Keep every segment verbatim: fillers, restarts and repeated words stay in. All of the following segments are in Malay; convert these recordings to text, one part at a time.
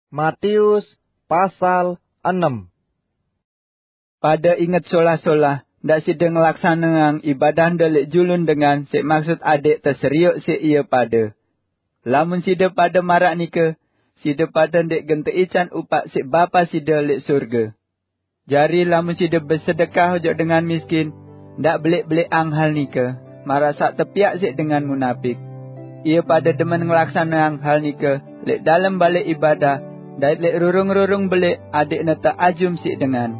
Matius pasal enam. Pada ingat solah-solah, ndak sida ngelaksanaan ibadah delik julun dengan sik maksud adik terseriuk sik ia pada. Lamun sida pada marak nika, sida pada ndek gente ican upak sik bapa sida lek surga. Jari lamun sida bersedekah ojok dengan miskin, ndak belik-belik ang hal nika, marak sak tepiak sik dengan munafik. Ia pada demen ngelaksanaan hal nika lek dalam balik ibadah, dait lek rurung-rurung belik adik neta ajum sik dengan.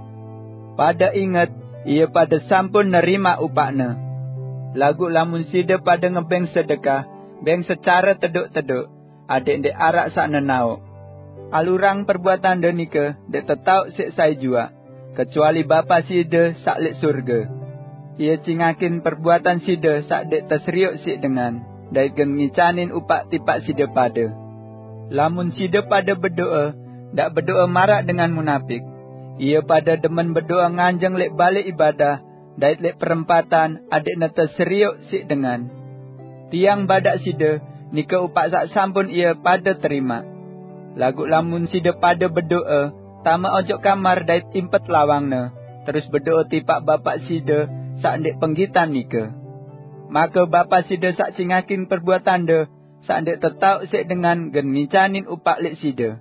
Pada ingat, ia pada sampun nerima upakna. Lagu lamun sida pada ngebeng sedekah, beng secara teduk-teduk, adik ndek arak sak nenau. Alurang perbuatan denika dek tetau sik sai jua, kecuali bapa sida sak lek surga. Ia cingakin perbuatan sida sak dek terseriuk sik dengan, dait gen ngicanin upak tipak sida pada. Lamun sida pada berdoa, dak berdoa marak dengan munafik. Ia pada demen berdoa nganjeng lek balik ibadah, dait lek perempatan adik neta seriuk sik dengan. Tiang badak sida, nika upak sak sampun ia pada terima. Lagu lamun sida pada berdoa, tama ojok kamar dait impet lawangna, terus berdoa tipak bapak sida sak ndek penggitan nika. Maka bapa sida sak cingakin perbuatan de, sak ndek tetau sik dengan gen ngicanin upak lek sida.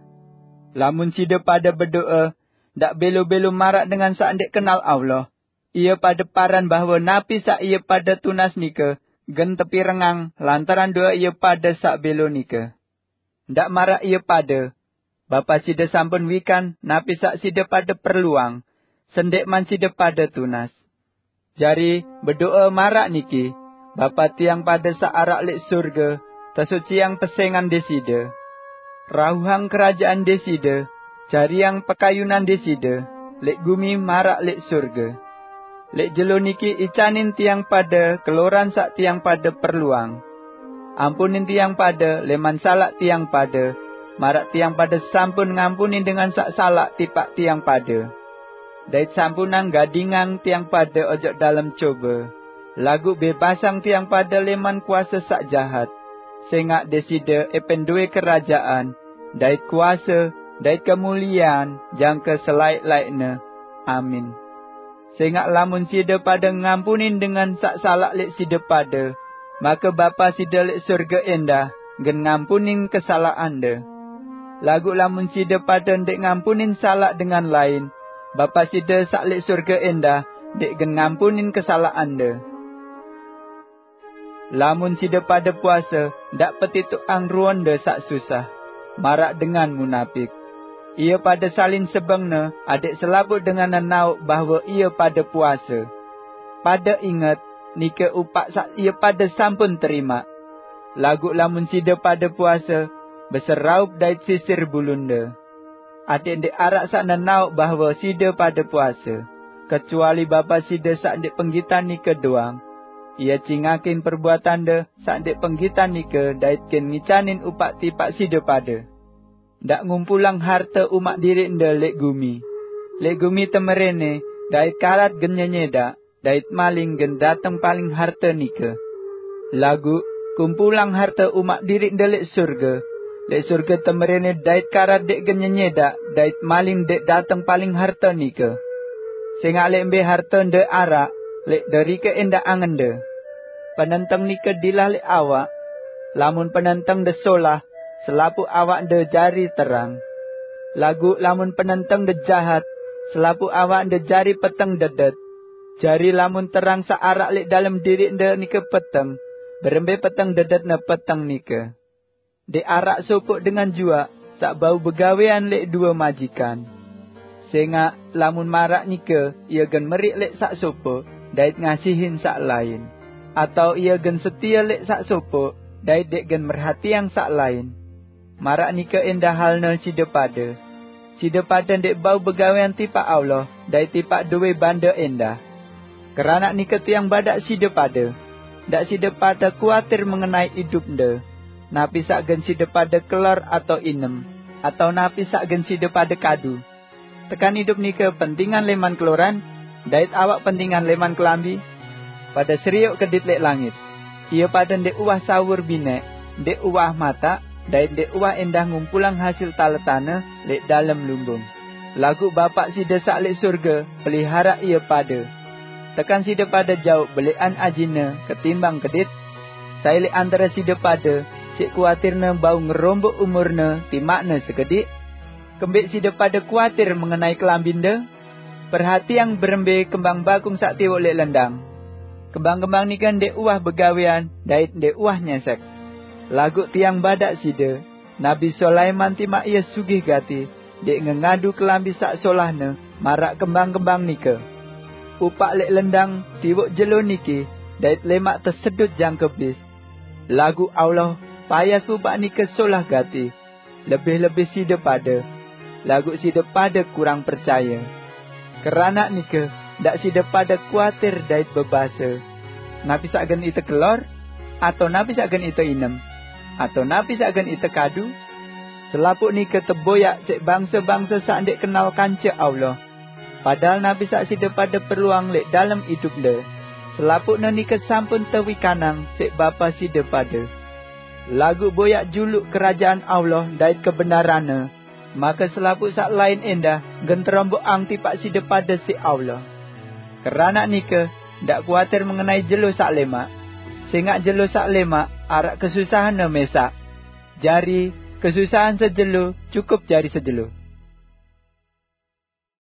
Lamun sida pada berdoa, dak belo-belo marak dengan sak ndek kenal Allah. Ia pada paran bahawa napi sak ia pada tunas nika, gen tepi rengang lantaran doa ia pada sak belo nika. Ndak marak ia pada, bapa sida sampun wikan napi sak sida pada perluang, sendek man sida pada tunas. Jari berdoa marak niki, bapa tiang pada sak arak lek surga, tersuci yang pesengan desida. Rauhang kerajaan desida, jari yang pekayunan desida, lek gumi marak lek surga. Lek jelo niki icanin tiang pada keloran sak tiang pada perluang. Ampunin tiang pada leman salak tiang pada, marak tiang pada sampun ngampunin dengan sak salak tipak tiang pada. Dait sampunang gadingang tiang pada ojok dalam coba. Lagu bebasang tiang pada leman kuasa sak jahat. Sengak desida ependue kerajaan, dait kuasa, dait kemuliaan, jangka selaik-laikna. Amin. Sengak lamun sida pada ngampunin dengan sak salak lek sida pada, maka bapa sida lek surga endah, gen ngampunin kesalahan de. Lagu lamun sida pada ndek ngampunin salak dengan lain, bapa sida sak lek surga endah, dek gen ngampunin kesalahan de. Lamun sida pada puasa, dak petituk ang ruonde sak susah, marak dengan munafik. Ia pada salin sebengna, adik selabut dengan nenau bahawa ia pada puasa. Pada ingat, nika upak sak ia pada sampun terima. Lagu lamun sida pada puasa, beseraup dait sisir bulunda. Adik ndek arak sak nenau bahawa sida pada puasa, kecuali bapa sida sak ndek penggitan nika doang. Ia cingakin perbuatan de sak dek penggitan nika dait ken ngicanin upak tipak sida pada. Dak ngumpulang harta umak diri nda lek gumi. Lek gumi temerene, dait karat gen nyeda, dait maling gen datang paling harta nika. Lagu, kumpulang harta umak diri nda lek surga. Lek surga temerene dait karat dek gen nyeda, dait maling dek datang paling harta nika. Sengak lek mbe harta nda arak, lek dari ke endak angende. Penentang nika dilah lek awak. Lamun penentang de solah, selapu awak de jari terang. Lagu lamun penentang de jahat, selapu awak de jari peteng dedet. Jari lamun terang sa arak lek dalam diri de nika peteng, berembe peteng dedet na peteng nika. De arak sopok dengan jua, sak bau begawean lek dua majikan. Sengak lamun marak nika, ia gen merik lek sak sopok, dait ngasihin sak lain. Atau ia gen setia lek sak sopok, dait dek gen merhatiang sak lain. Marak nika endah halna sida pada. Sida pada dek bau begawean tipak Allah, dait tipak duwe banda endah. Kerana nika tiang badak sida pada. Dak sida pada kuatir mengenai hidup nda. Napi sak gen sida pada kelor atau inem, atau napi sak gen sida pada kadu. Tekan hidup nika pentingan leman keloran, dait awak pentingan leman kelambi. Pada seriuk kedit lek langit. Ia pada ndek uah sawur binek, ndek uah mata, dait dek uah endah ngumpulang hasil taletana lek dalam lumbung. Lagu bapak sida sak lek surga pelihara ia pada. Tekan sida pada jauh belian ajina ketimbang kedit. Saya lek antara sida pada sik kuatirna bau ngerombok umurna timakna sekedik. Kembik sida pada kuatir mengenai kelambinda. Perhati yang berembe kembang bakung sak tiwuk lek lendang. Kembang-kembang ni kan dek uah begawian dait dek uah nyesek. Lagu tiang badak sida, Nabi Sulaiman timak ia sugih gati, dek ngengadu kelambi sak solahna, marak kembang-kembang nika. Upak lek lendang, tiwuk jelo niki, dait lemak tersedut jang kebis. Lagu Allah, payas upak nika solah gati, lebih-lebih sida pada, lagu sida pada kurang percaya. Kerana nika, dak sida pada kuatir dait bebasa. Nabi sakgen ite kelor, atau nabi sakgen ite inem, atau nabi sakgen ite kadu. Selapuk nika teboyak sik bangsa-bangsa sak ndek kenal kanca Allah. Padahal nabi sak sida pada peluang lek dalam hidup le. Selapuk nika sampun tewi kanang sik bapa sida pada. Lagu boyak juluk kerajaan Allah dait kebenarane. Maka selapuk sak lain endah genterombok ang tipak sida pada si Allah. Kerana nika ndak kuatir mengenai jelo sak lemak. Singak jelo sak lemak arak kesusahan mesak. Jari kesusahan sejelo cukup jari sejelo.